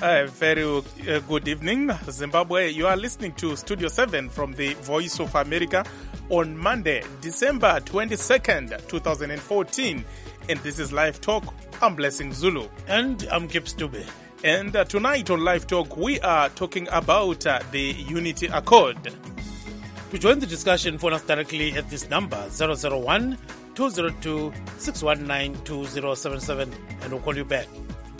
Very good evening, Zimbabwe. You are listening to Studio 7 from the Voice of America on Monday, December 22nd, 2014. And this is Live Talk. I'm Blessing Zulu. And I'm Gibbs Dube. And tonight on Live Talk, we are talking about the Unity Accord. To join the discussion, phone us directly at this number, 001-202-619-2077, and we'll call you back.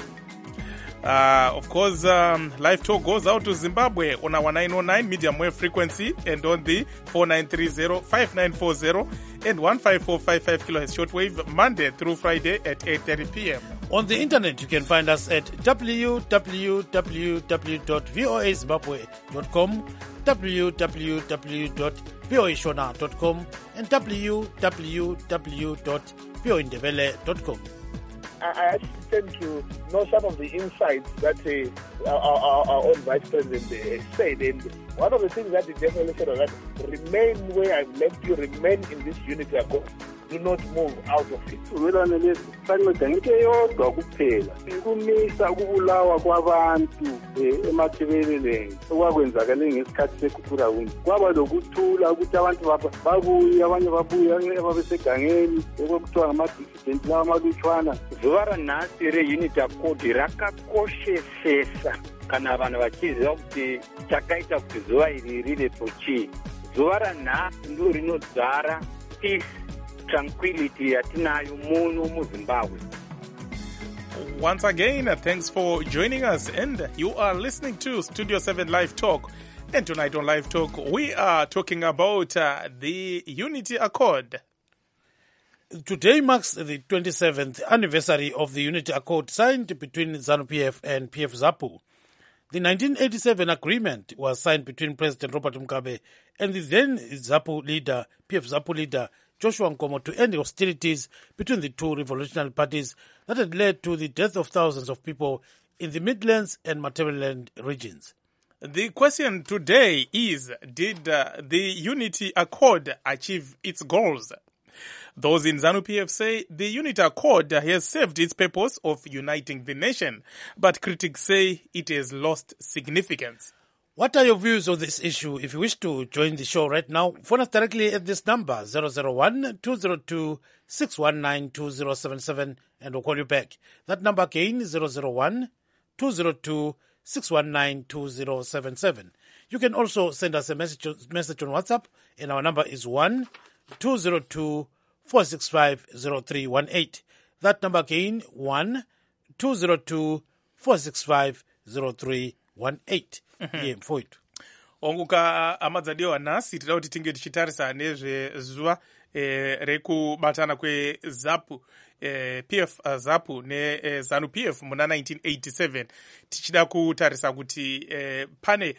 Of course, Live Talk goes out to Zimbabwe on our 909 medium wave frequency and on the 4930-5940 and 15455 kilohertz shortwave Monday through Friday at 8:30 p.m. On the internet, you can find us at www.voazimbabwe.com, www.voashona.com, and www.voindebele.com. I actually tend to know some of the insights that our own Vice President said. And one of the things that he definitely said was that remain where I've left you, remain in this unity accord. Do not move out of it. Welana lesi sanceda ngento eyodwa kuphela ukumisa ukubulawa kwabantu emathebeleleni okwakwenzakale ngesikhathi sekhuphula wini kwaba lokuthula ukuthi abantu babuye abanye babuye ababesegangeni ekuthiwa ngama-dissident lawa amalutshwana. Zuva ranhasi reunity accord rakakoshesesa kana vanhu vachiziva kuti chakaita kuti zuva iri rirepo chii. Zuva ranhasi ndiro rinodzara peace, tranquility yatinayo muno muZimbabwe. Once again, thanks for joining us, and you are listening to Studio 7 Live Talk. And tonight on Live Talk, we are talking about the Unity Accord. Today marks the 27th anniversary of the Unity Accord signed between ZANU-PF and PF-ZAPU. The 1987 agreement was signed between President Robert Mugabe and the then ZAPU leader, PF-ZAPU leader, Joshua Nkomo, to end the hostilities between the two revolutionary parties that had led to the death of thousands of people in the Midlands and Matabeleland regions. The question today is, did the Unity Accord achieve its goals? Those in ZANU-PF say the Unity Accord has served its purpose of uniting the nation, but critics say it has lost significance. What are your views on this issue? If you wish to join the show right now, phone us directly at this number, 001-202-619-2077, and we'll call you back. That number again is 001-202-619-2077. You can also send us a message on WhatsApp, and our number is 1-202-465-0318. That number again, 1-202-465-0318. mfowethu onguka amadzadiwa nasi tida kuti tinge tichitarisa nezvezuva rekubatana kweZAPU PF ZAPU neZANU-PF muna 1987 tichida kutarisa kuti pane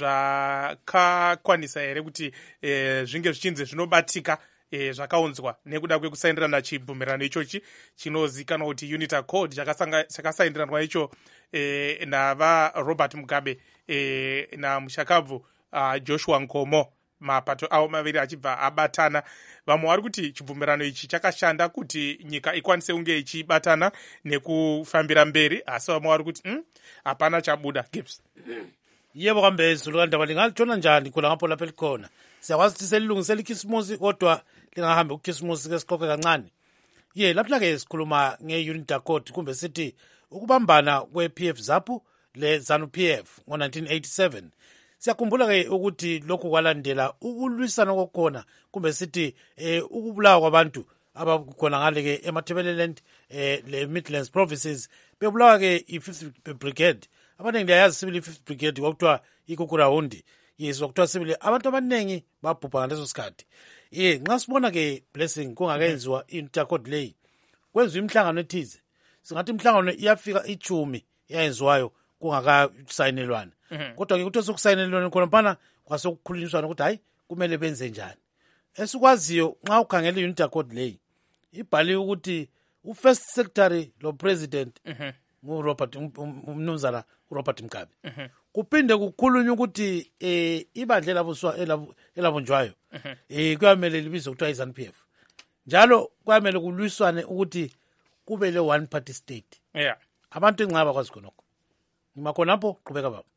zvakakwanisa here kuti zvinge zvichinzi zvinobatika zvakaunzwa nekuda kwekusaindirana chibvumirano ichochi chinozikanwa kuti Unity Accord chakasaindiranwa icho nava Robert Mugabe namushakabvu Joshua Nkomo, mapato avo maviri achibva abatana. Vamwe vari kuti chibvumirano ichi chakashanda kuti nyika ikwanise kunge ichibatana nekufambira mberi, asi vamwe vari kuti hapana chabuda. Gibbs. Yebo kambezulu kandaba lingatshona njani khona ngapho lapha elikhona. Siyakwazi ukuthi selilungisela ikhisimusi kodwa lingahambi ukhisimusi ke siqoqe kancane. Lapha ke sikhuluma nge-Unity Accord kumbe sithi ukubambana kwe-PF-ZAPU le ZANU-PF ngo-1987. Siyakhumbula ke ukuthi lokhu kwalandela ukulwisana kokhona kumbe sithi ukubulawa kwabantu abakhona ngale ke eMatabeleland le Midlands provinces bebulawa ke i-5th Brigade. Abaningi liyayazi sibili i-5th Brigade kwakuthiwa iKukuraundi. Yes, kwakuthiwa sibili abantu abaningi babhubha ngaleso sikhathi. Nxa sibona ke Blessing kungakayenziwa i-Unity Accord leyi kwenziwa imihlangano ethize. Singathi imihlangano iyafika 10 eyenziwayo kungakasayinelwana. Kodwa ke kuthiwa sokusayinelwana khona phana kwasokukhulunyiswana ukuthi hayi kumele benze njani. Esikwaziyo nxa ukhangela i-Unity Accord leyi ibhaliwe ukuthi u-First Secretary lo President nguRobert umnumzana uRobert Mugabe. Kuphinde kukhulunywa ukuthi ibandla elabunjwayo kuyamele libizwe kuthiwa iZANU-PF. Njalo kuyamele kulwiswane ukuthi kube le one party state. Yeah. Abantu engcaba kwazi khonokho. Makonapo, qhubeka baba.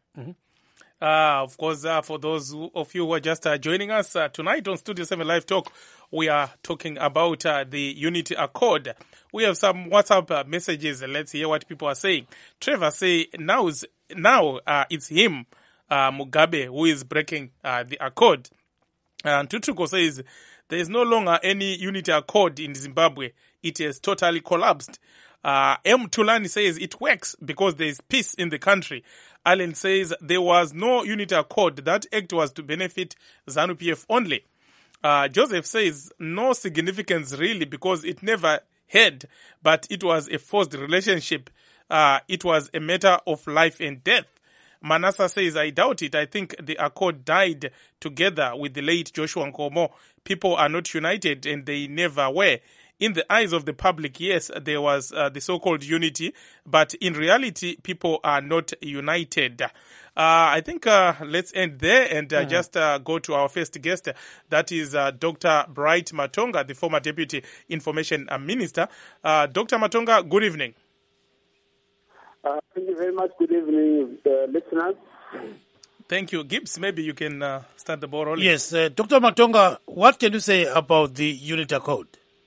Of course, for those of you who are just joining us tonight on Studio 7 Live Talk, we are talking about the Unity Accord. We have some WhatsApp messages. Let's hear what people are saying. Trevor say now it's him, Mugabe, who is breaking the accord. And Tutuko says there is no longer any Unity Accord in Zimbabwe. It has totally collapsed. M. Tulani says it works because there is peace in the country. Allen says there was no Unity Accord. That act was to benefit ZANU-PF only. Joseph says no significance really because it never had, but it was a forced relationship. It was a matter of life and death. Manasa says, I doubt it. I think the accord died together with the late Joshua Nkomo. People are not united and they never were. In the eyes of the public, yes, there was the so-called unity, but in reality, people are not united. I think let's end there and just go to our first guest. That is Dr. Bright Matonga, the former Deputy Information Minister. Dr. Matonga, good evening. Thank you very much. Good evening, listeners. Thank you. Gibbs, maybe you can start the ball rolling. Yes, Dr. Matonga, what can you say about the Unity Accord?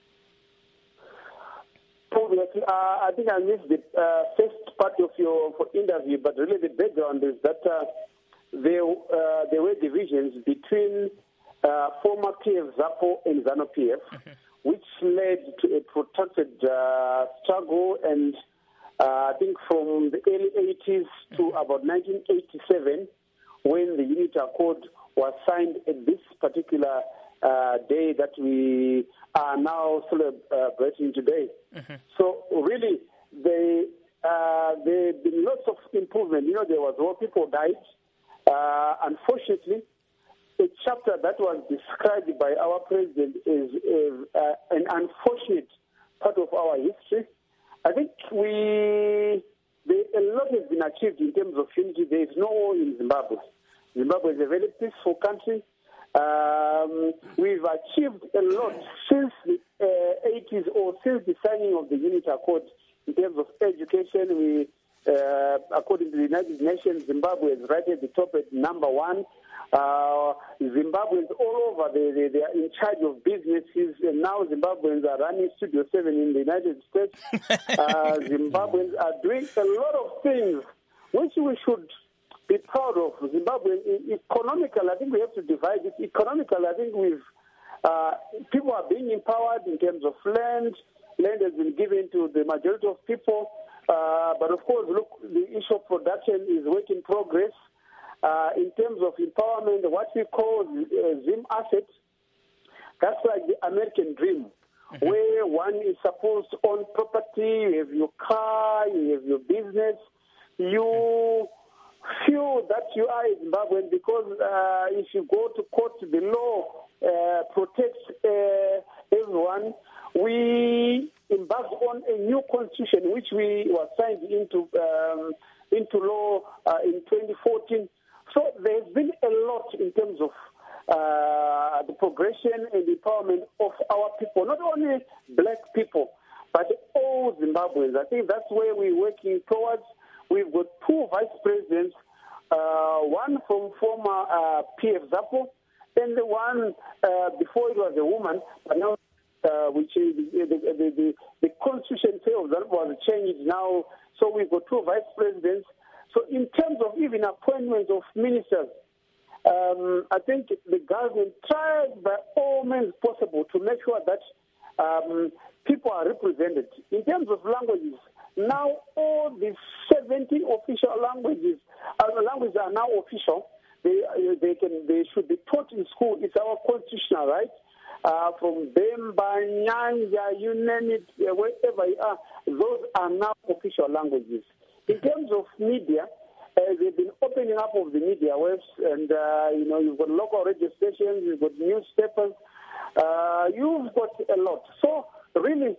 I think I missed the first part of your interview, but really the background is that there were divisions between former PF ZAPO and ZANU-PF, which led to a protracted struggle, and I think from the early 80s to about 1987, when the Unity Accord was signed at this particular day that we are now celebrating today. So really, there have been lots of improvement. You know, there was war, people died. Unfortunately, a chapter that was described by our president is an unfortunate part of our history. I think a lot has been achieved in terms of unity. There is no war in Zimbabwe. Zimbabwe is a very peaceful country. We've achieved a lot since the 80s or since the signing of the Unity Accord in terms of education. We, according to the United Nations, Zimbabwe is right at the top at number 1. Zimbabweans all over, they are in charge of businesses, and now Zimbabweans are running Studio 7 in the United States. Zimbabweans are doing a lot of things which we should be proud of. Zimbabwe, economical, I think we have to divide it. Economical, I think people are being empowered in terms of land. Land has been given to the majority of people. But of course, look, the issue of production is work in progress. In terms of empowerment, what we call Zim assets, that's like the American dream, where one is supposed to own property, you have your car, you have your business, you feel that you are a Zimbabwean because if you go to court, the law protects everyone. We embarked on a new constitution, which we were signed into law in 2014. So there's been a lot in terms of the progression and empowerment of our people, not only black people, but all Zimbabweans. I think that's where we're working towards. We've got 2 vice presidents, one from former PF ZAPO, and the one before it was a woman, but now which is the constitution of that was changed now. So we've got 2 vice presidents. So in terms of even appointments of ministers, I think the government tried by all means possible to make sure that people are represented. In terms of languages, now all the 17 official languages are now official. They should be taught in school. It's our constitutional right. From Bemba, Nyanja, you name it, wherever you are, those are now official languages. In terms of media, they've been opening up of the media webs, and you've got local radio stations, you've got newspapers, you've got a lot. So really,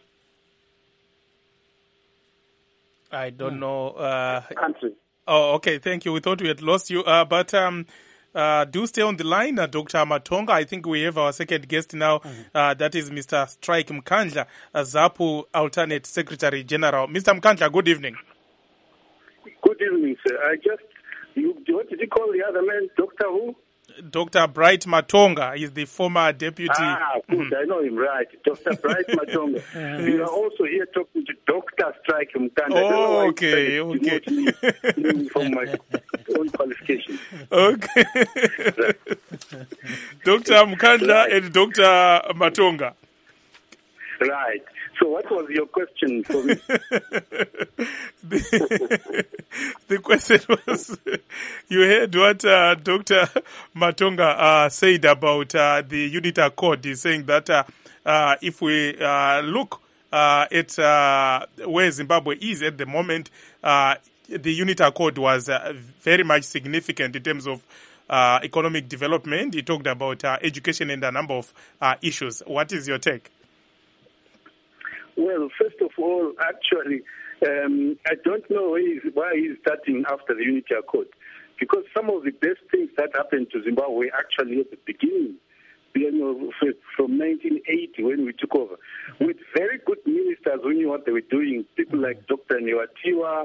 I don't know. Country. Oh, okay. Thank you. We thought we had lost you, but do stay on the line, Dr. Matonga. I think we have our second guest now. That is Mr. Strike Mkandla, ZAPU Alternate Secretary General. Mr. Mkandla, good evening. Good evening, sir. What did you call the other man? Dr. who? Dr. Bright Matonga is the former deputy. Good. I know him, right. Dr. Bright Matonga. We are also here talking to Dr. Strike Mkanda. Oh, okay. From my own qualification. Okay. Dr. Mkanda and Dr. Matonga. Right. So what was your question for me? The question was, you heard what Dr. Matonga said about the UNITA Accord. He's saying that if we look at where Zimbabwe is at the moment, the UNITA Accord was very much significant in terms of economic development. He talked about education and a number of issues. What is your take? Well, first of all, actually, I don't know why he's starting after the Unity Accord, because some of the best things that happened to Zimbabwe actually at the beginning, from 1980 when we took over, with very good ministers who knew what they were doing, people like Dr. Niwatiwa,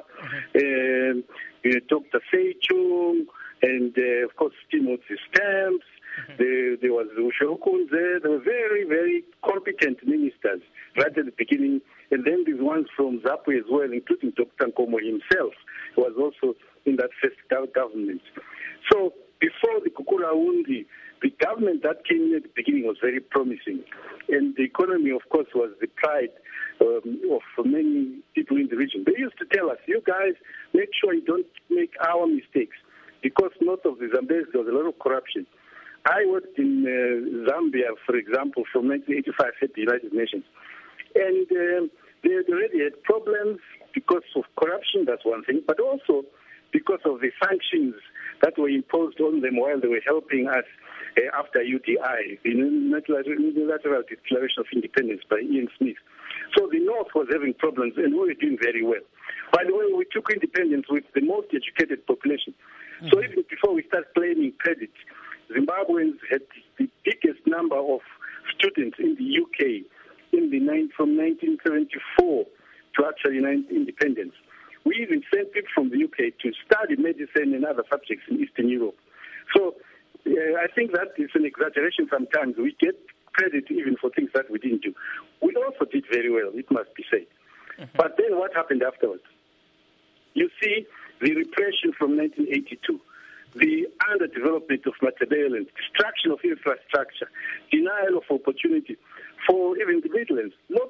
Dr. Seichung, and of course Timothy Stamps. There was Ushokunze. They were very, very competent ministers right at the beginning. And then these ones from ZAPU as well, including Dr. Nkomo himself, who was also in that first government. So before the Kukura-Undi, the government that came in at the beginning was very promising. And the economy, of course, was the pride of many people in the region. They used to tell us, you guys, make sure you don't make our mistakes, because north of the Zambezi there was a lot of corruption. I worked in Zambia, for example, from 1985 at the United Nations. And they already had problems because of corruption, that's one thing, but also because of the sanctions that were imposed on them while they were helping us after UDI, the Unilateral Declaration of Independence by Ian Smith. So the North was having problems, and we were doing very well. By the way, we took independence with the most educated population. So even before we start claiming credit, Zimbabweans had the biggest number of students in the UK from 1974 to actually independence. We even sent people from the UK to study medicine and other subjects in Eastern Europe. So I think that is an exaggeration sometimes. We get credit even for things that we didn't do. We also did very well, it must be said. But then what happened afterwards? You see, the repression from 1982, the underdevelopment of Matabeleland, destruction of infrastructure, denial of opportunity for even the Midlands.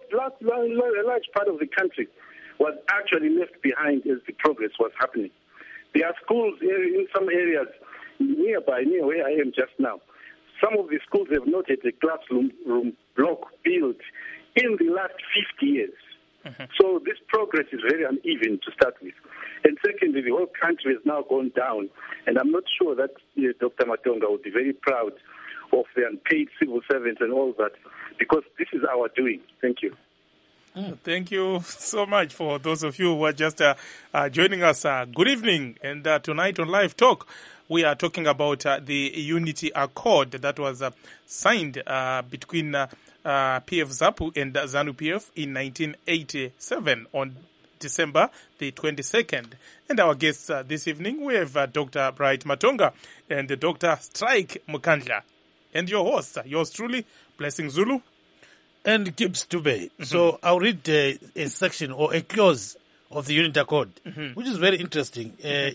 A large part of the country was actually left behind as the progress was happening. There are schools in some areas near where I am just now. Some of the schools have not had a classroom block built in the last 50 years. So this progress is very uneven to start with. And secondly, the whole country has now gone down. And I'm not sure that Dr. Matonga would be very proud of the unpaid civil servants and all that, because this is our doing. Thank you. Thank you so much for those of you who are just joining us. Good evening. And tonight on Live Talk, we are talking about the Unity Accord that was signed between PF ZAPU and ZANU-PF in 1987 on December the 22nd. And our guests this evening, we have Dr. Bright Matonga and Dr. Strike Mkanda. And your host, yours truly, Blessing Zulu. And Gibbs Dube. So I'll read a section or a clause of the Unity Accord, which is very interesting.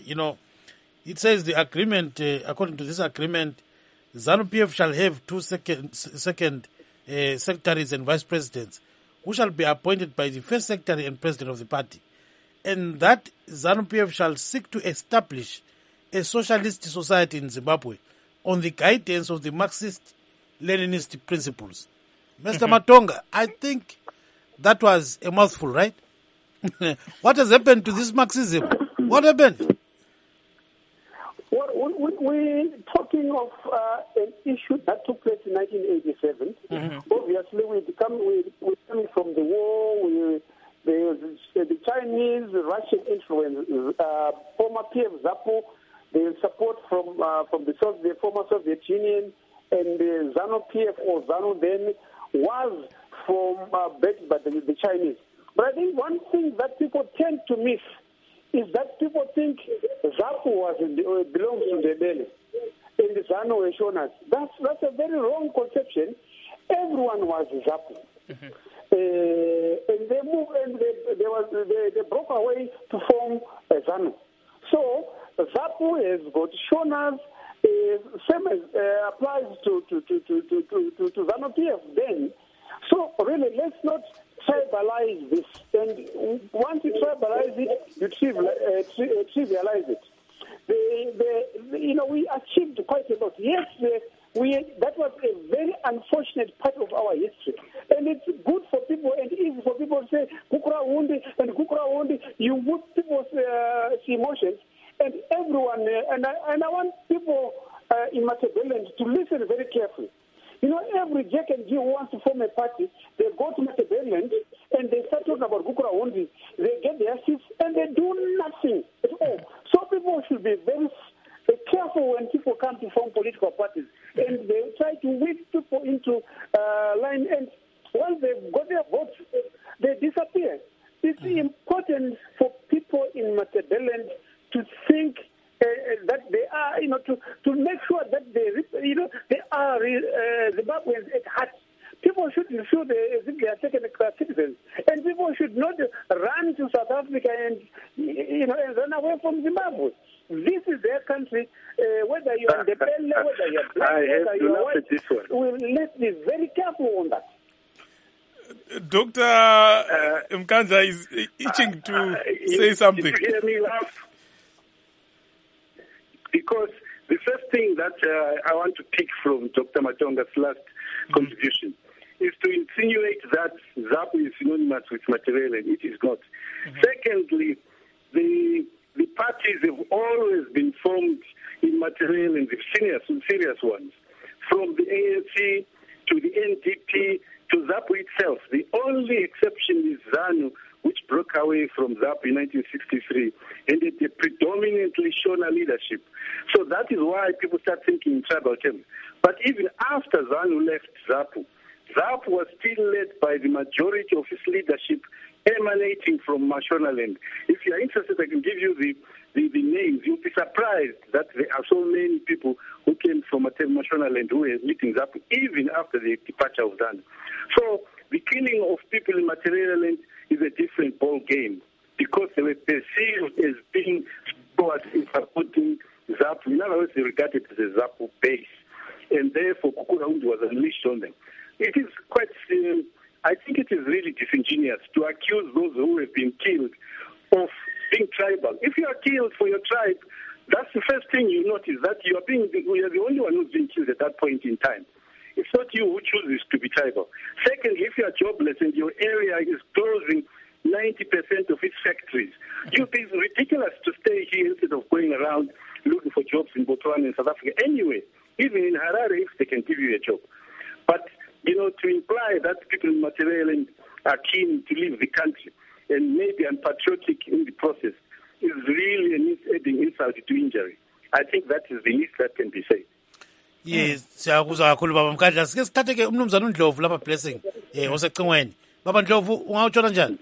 It says the agreement, according to this agreement, ZANU-PF shall have two second secretaries and vice presidents who shall be appointed by the first secretary and president of the party. And that ZANU-PF shall seek to establish a socialist society in Zimbabwe on the guidance of the Marxist-Leninist principles. Mr. Matonga, I think that was a mouthful, right? What has happened to this Marxism? What happened? Well, we're talking of an issue that took place in 1987. Obviously, we're coming from the war. The Chinese, the Russian influence, former PF ZAPU, the support from the former Soviet Union, and the ZANU-PF or ZANU then was backed by the Chinese. But I think one thing that people tend to miss is that people think ZAPU belongs to the Ndebele and the ZANU were Shonas. That's a very wrong conception. Everyone was ZAPU. And they moved, and they broke away to form ZANU. So ZAPU has got Shonas. Same as applies to ZANU-PF then. So really, let's not tribalize this. And once you tribalize it, you trivialize it. We achieved quite a lot. Yes, that was a very unfortunate part of our history. And it's good for people and easy for people to say, Kukura Wundi, you put people's emotions. And everyone, and I want people in Matabeleland to listen very carefully. Every Jack and Jill who wants to form a party, they go to Matabeleland and they start talking about Kukura Wundi. They get their seats and they do nothing at all. So people should be very careful when people come to form political parties. And they try to whip people into line. And once they've got their votes, they disappear. It's important for people in Matabeleland to think that they are, to make sure that they are Zimbabweans at heart. People shouldn't feel they are second-class citizens, and people should not run to South Africa and run away from Zimbabwe. This is their country. Whether you're in the Ndebele, whether you're black, whether you're white, let's be very careful on that. Dr. Mkanza is itching to say something. Did you hear me laugh? Because the first thing that I want to pick from Dr. Matonga's last contribution is to insinuate that ZAPU is synonymous with Matabeleland. It is not. Secondly, the parties have always been formed in Matabeleland, the serious ones, from the ANC to the NDP to ZAPU itself. The only exception is ZANU, which broke away from ZAPU in 1963, and it had predominantly shown a leadership. So that is why people start thinking in tribal terms. But even after ZANU left ZAPU was still led by the majority of its leadership emanating from Mashonaland. If you are interested, I can give you the names. You'll be surprised that there are so many people who came from Mashonaland who were leading ZAPU even after the departure of ZANU. So the killing of people in Matabeleland is a different ball game because they were perceived as being towards supporting ZAPU. In other words, they regarded as a ZAPU base, and therefore Kukura Wundi was unleashed on them. It is quite, I think it is really disingenuous to accuse those who have been killed of being tribal. If you are killed for your tribe, that's the first thing you notice, that you are the only one who's been killed at that point in time. It's not you who chooses to be tribal. Secondly, if you are jobless and your area is closing 90% of its factories, it is ridiculous to stay here instead of going around looking for jobs in Botswana and South Africa. Anyway, even in Harare, if they can give you a job. But, to imply that people in Matabeleland are keen to leave the country and maybe unpatriotic in the process is really adding insult to injury. I think that is the least that can be said. Yes, siyakuzwa kakhulu baba Mkandla. Sike sithathe ke umnumzana uNdlovu lapha Blessing osecingweni. Baba Ndlovu ungawutshona njani?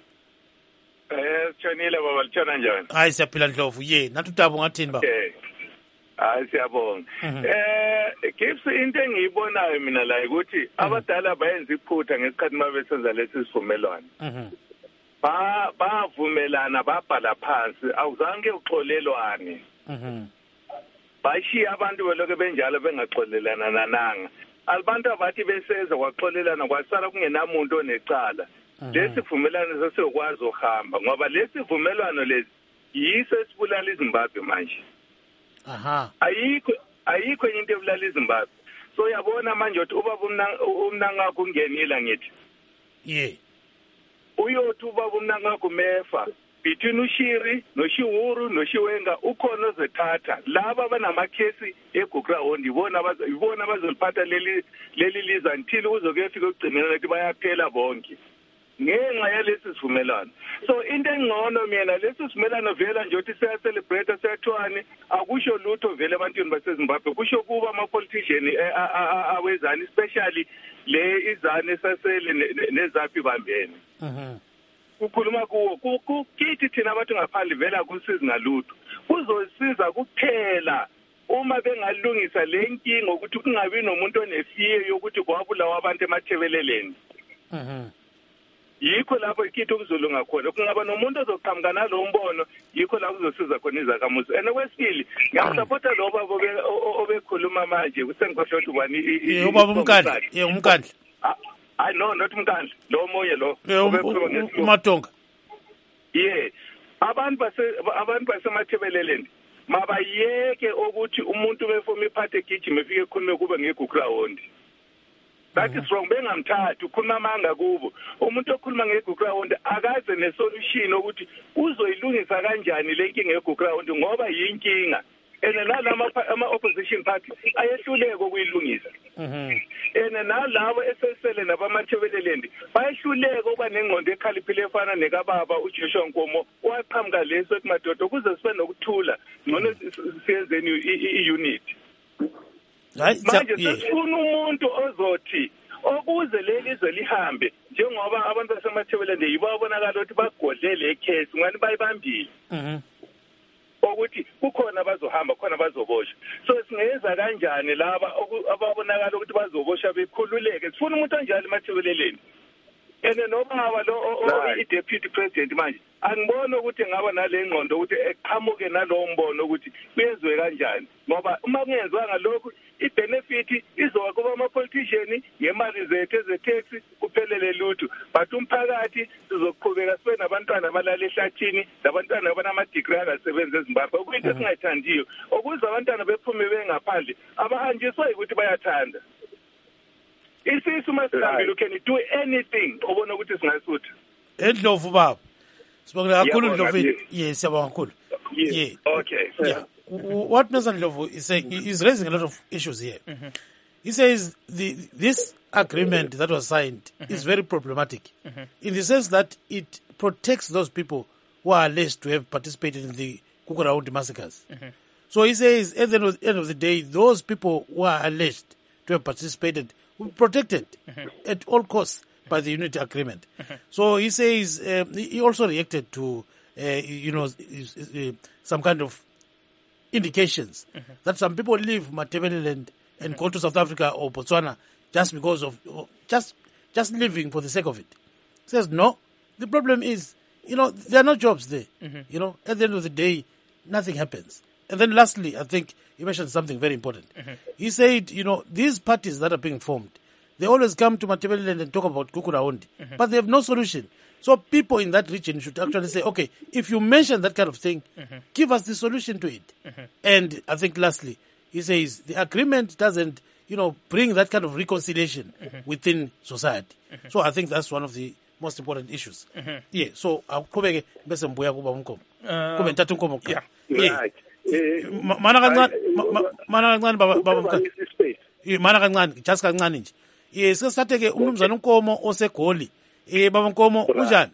Sitshonile baba, litshona njani? Hayi siyaphila Ndlovu. Nathi uTabo ngathini baba? Okay. Hayi siyabonga. Gibbs, into engiyibonayo mina la ukuthi abadala bayenza iphutha ngesikhathi mabesenza lesi sivumelwano. Bavumelana babhala phansi, awuzange uxolelwane. Bashiya abantu beloke benjalo bengaxolelana nananga. Abantu abathi beseza kwaxolelana kwasala kungenamuntu onecala. Lesivumelwano sesiyokwazi uhamba ngoba lesivumelwano lesi yiso esibulala iZimbabwe manje. Ayikho into ebulala iZimbabwe. So uyabona manje uthi ubaba umnangakho ungenile ngithi. Uyothi ubaba umnangakho mefa between uShiri noShiwuru noShiwenga ukhona ozethatha laba banamakhesi eGukura Wundi ibona bazoliphatha leli liza until uzokufika ukugcinela ukuthi bayaphela bonke ngenxa yalesi sivumelwano. So into engcono mina lesi sivumelwano vela nje uthi siya celebrate siyathwani akusho lutho vele ebantwini baseZimbabwe kusho kuba ama politician awezani especially le izane sasele neZAPU bambene. kukhuluma kuwo kithi thina abantu ngaphandle vela kusizi ngalutho kuzosiza kuphela uma bengalungisa le nkinga ukuthi kungabi nomuntu onefiye yokuthi kwabulawa abantu emathebeleleni yikho lapho ikithi ukuzolunga khona kungaba nomuntu ozoqhamuka nalo mbono yikho lapho kuzosiza khona izakamuzi kwesibili ngiyamsupporta lo baba obekhuluma manje kusenkohlothi ubani ubaba umkandla umkandla hayi no not umkandla lo moye lo umatonga abantu basemathebeleleni mabayeke ukuthi umuntu befoma iphathe egijima efike ekhulume kube ngegugrawundi that is wrong bengamthatha ukhuluma amanga kubo umuntu okhuluma ngegugrawundi akaze nesolution ukuthi uzoyilungisa kanjani le nkinga ngegugrawundi ngoba yinkinga nalama opposition party ayehluleka ukuyilungisa nalabo esesele nabamathebelelendi bayehluleka ukuba nengqondo ekhaliphile efana nekababa uJoshua Nkomo waqhamuka leso ethi madoda kuze sibe nokuthula ngcono siyenzeni i-unit manje sesifuna umuntu ozothi okuze leli izwe lihambe njengoba abantu basemathebelelendi yibo abonakala ukuthi bagodlele ecase ngani bayibambile ukuthi kukhona bazohamba khona bazoboshwa so singeza kanjani laba ababonakala ukuthi bazoboshwa bekhululeke sifuna umuntu onjalo emathebeleleni nobaba lo i-deputy president manje angibona ukuthi ngaba nale ngqondo ukuthi eqhamuke nalowo mbono ukuthi kuyezwe kanjani ngoba uma kungenziwanga lokhu i-benefit izoba kuba ama-politician ngemali zethu eze-tax kuphelele lutho but umphakathi sizoqhubeka sibe nabantwana abalala ehlathini nabantwana abanama-degree angasebenzi eZimbabwe okuyinto esingayithandiyo ukuze abantwana bephume bengaphandle abahanjiswa yikuthi bayathanda isisu masihambile can do anything obona ukuthi singasutha Endlovu baba sibonga kakhulu Ndlovu yes siyabonga kakhulu okay what Mr. Ndlovu is saying is raising a lot of issues here. He says this agreement that was signed is very problematic in the sense that it protects those people who are alleged to have participated in the Kukuraundi massacres. So he says at the end of the day, those people who are alleged to have participated will be protected at all costs by the unity agreement. So he says he also reacted to some kind of indications that some people leave Matabeleland and go to South Africa or Botswana just because of just living for the sake of it. He says no. The problem is, there are no jobs there. At the end of the day, nothing happens. And then lastly, I think he mentioned something very important. He said, these parties that are being formed, they always come to Matabeleland and talk about Kukuraundi, but they have no solution. So people in that region should actually say, okay, if you mention that kind of thing, give us the solution to it. And I think lastly, he says the agreement doesn't, bring that kind of reconciliation within society. So I think that's one of the most important issues. So I'll come back bese mbuya kuba umkomo. Kube ntathu umkomo. Right. Mana kancane baba mkani. Mana kancane, just kancane nje. Yes, sesathe ke umnumzana uNkomo osegoli. Baba Nkomo unjani?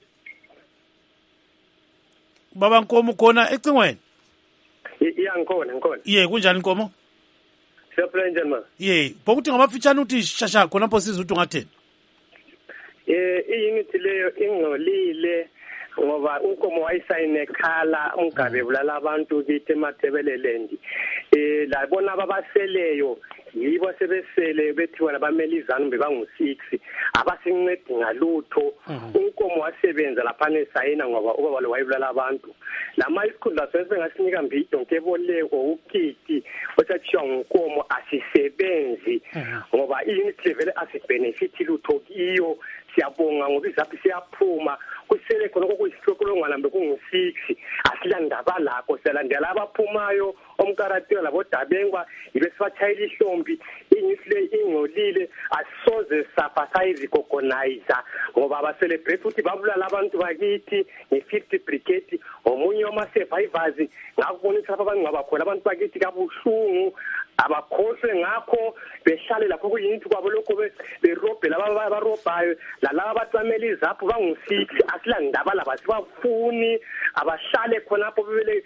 Baba Nkomo khona ecingweni? Ngikhona. Kunjani Nkomo? Siyaphila njani ma? Bokuthi ngamafitshane uthi shasha khona pho sizwe uthi ngatheni? Iyingithi leyo ingcolile ngoba uNkomo wayisayine ekhala umgabe bulala abantu kithi eMatabeleland. Labona ababaseleyo yibo sebesele bethiwa nabameli izanu bebangu-6 abasincedi ngalutho uNkomo wasebenza lapha nesayina ngoba ubaba lo wayibulala abantu lama isikhundla sesengasinika mbido nkeboleko ukiti osathiwa uNkomo asisebenzi ngoba i-unit level asibenefit lutho kiyo siyabonga ngoba izaphi siyaphuma kusele khona kokuyisihlokholongwana bekungu-6 asilandaba lakho siyalandela abaphumayo omkaratela labodabengwa ibe sibathayela ihlombi inyisile ingcolile asisoze sapasayizikogonizer ngoba abacelebrate ukuthi babulala abantu bakithi nge-50 brigade omunye wama-survivors ngakubonisa lapha abangcwaba khona abantu bakithi kabuhlungu abakhohlwe ngakho behlale lapho kuyinto kwabo lokho berobhe laba abarobhayo lalaba batsamela izapho bangisithi asila ndaba laba sibafuni abahlale khonapho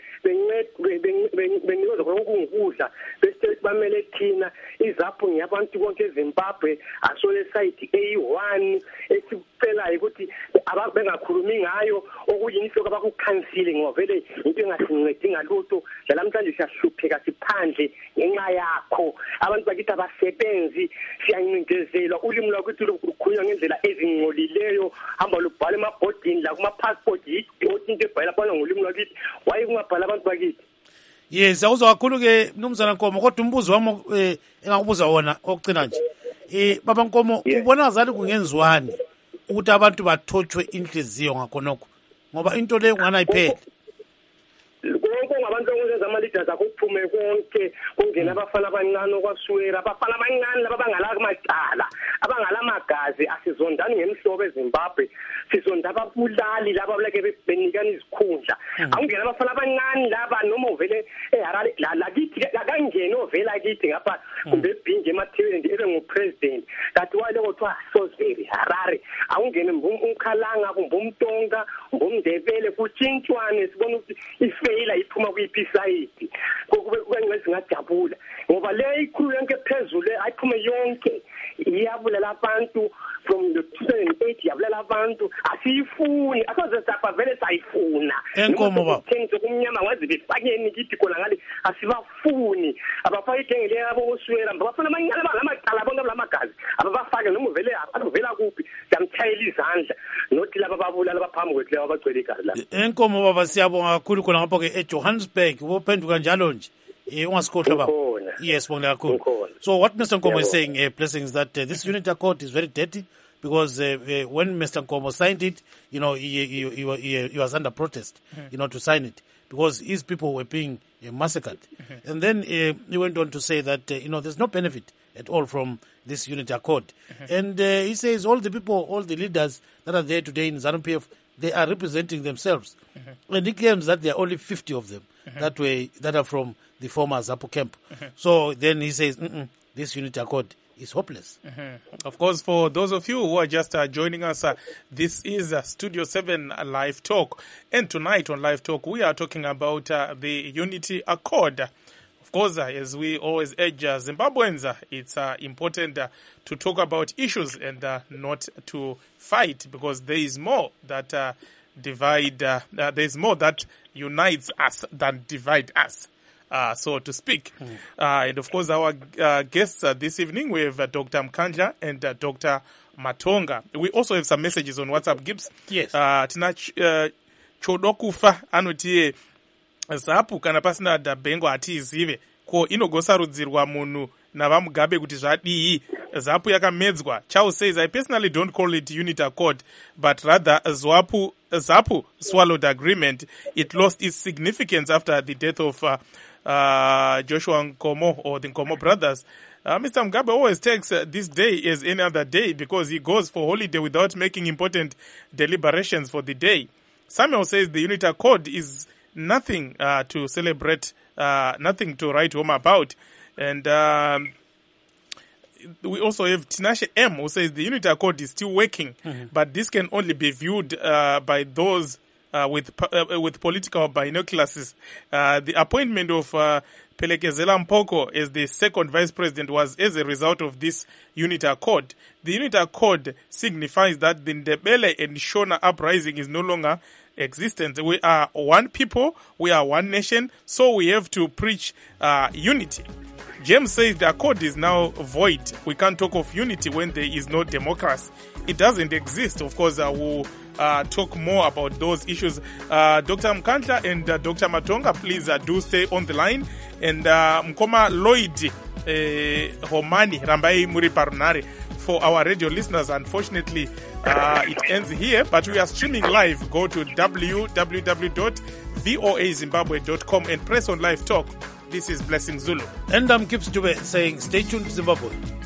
benikeza ukudla bese bamele thina izapho ngiyabantu konke eZimbabwe asole site A1 esicelayo ukuthi bengakhulumi ngayo okuyinto abakukhansile ngoba vele into engasincedi ngalutho namhlanje siyahlupheka siphandle ngenxa yakho abantu bakithi abasebenzi siyancindezelwa ulimi lwakithi lukhulunywa ngendlela ezingcolileyo hamba lubhala emabhodini la kuma passport into ebhala phana ngolimi lwakithi waye kungabhala abantu bakithi. Yes, awuzwa kakhulu ke Mnumzana Nkomo, kodwa umbuzo wami engakubuza wona okugcina nje. Baba Nkomo, ubona zali kungenziwani ukuthi abantu bathothwe inhliziyo ngakhonokho ngoba into le ungana iphele. Konke ngabantu okwenza ama-leaders akuphume konke kungena abafana abancane okwaswera abafana abancane laba bangala amacala abangala magazi asizondani ngemhlobo eZimbabwe sizonda ababulali laba baleke benikana izikhundla awungena abafana abancane laba noma uvele eHarare lakithi akangena ovela kithi ngapha kumbe ebhinje emathebeni ebe ngupresident kanti wale kuthiwa Sosveri Harare awungene umkhalanga kumbe umtonga umndebele kuthintshwane sibona ukuthi ifeyila iphuma kuyiphisayidi kube ngingajabula ngoba le ikhulu yonke phezulu ayiphume yonke iyabulala abantu from the 2008 yabulala abantu asiyifuni akaze sapha vele sayifuna Enkomo baba thengiso kumnyama ngazi befakeni kithi khona ngale asibafuni abafaka idengele yabo oswera bafuna amanyala bangamacala bonke lamagazi abafake noma vele abavela kuphi damthayela izandla nothi laba babulala baphambi kwethu laba bagcwele igazi la. Enkomo baba siyabonga kakhulu khona ngapho ke eJohannesburg wophenduka njalo nje ungasikhohlwa baba. Yes, bonga kakhulu. So what Mr. Nkomo is saying, Blessings, that this unity accord is very dirty because when Mr. Nkomo signed it, you know, he was under protest, you know, to sign it because his people were being massacred. And then he went on to say that, you know, there's no benefit at all from this unity accord. And he says all the people, all the leaders that are there today in ZANU-PF, they are representing themselves. And he claims that there are only 50 of them that are from the former ZAPU camp. So then he says, this unity accord is hopeless. Of course, for those of you who are just joining us, this is Studio 7 Live Talk. And tonight on Live Talk, we are talking about the Unity Accord. Of course, as we always urge Zimbabweans, it's important to talk about issues and not to fight, because there is more that there is more that unites us than divide us. So to speak. And of course, our guests this evening, we have Dr. Mkandla and Dr. Matonga. We also have some messages on WhatsApp, Gibbs. Yes. Tina chodokufa anotie zapu kana pasina dabengo atizive ko inogosarudzirwa munhu navamugabe kuti zvadii zapu yakamedzwa. Charles says, I personally don't call it unity accord, but rather ZAPU swallowed agreement. It lost its significance after the death of Joshua Nkomo or the Nkomo brothers. Mr. Mugabe always takes this day as any other day because he goes for holiday without making important deliberations for the day. Samuel says the unity accord is nothing to celebrate, nothing to write home about. And we also have Tinashe M, who says the unity accord is still working, but this can only be viewed by those with political binoculars. The appointment of Phelekezela Mpoko as the second vice president was as a result of this unity accord. The unity accord signifies that the Ndebele and Shona uprising is no longer existent. We are one people, we are one nation, so we have to preach unity. James says the accord is now void. We can't talk of unity when there is no democracy. It doesn't exist. Of course, we'll talk more about those issues. Dr. Mkandla and Dr. Matonga, please do stay on the line. And Mkoma Lloyd Homani Rambai Muri Parunare. For our radio listeners, unfortunately, it ends here, but we are streaming live. Go to www.voazimbabwe.com and press on Live Talk. This is Blessing Zulu. And Gibbs Dube saying, stay tuned to Zimbabwe.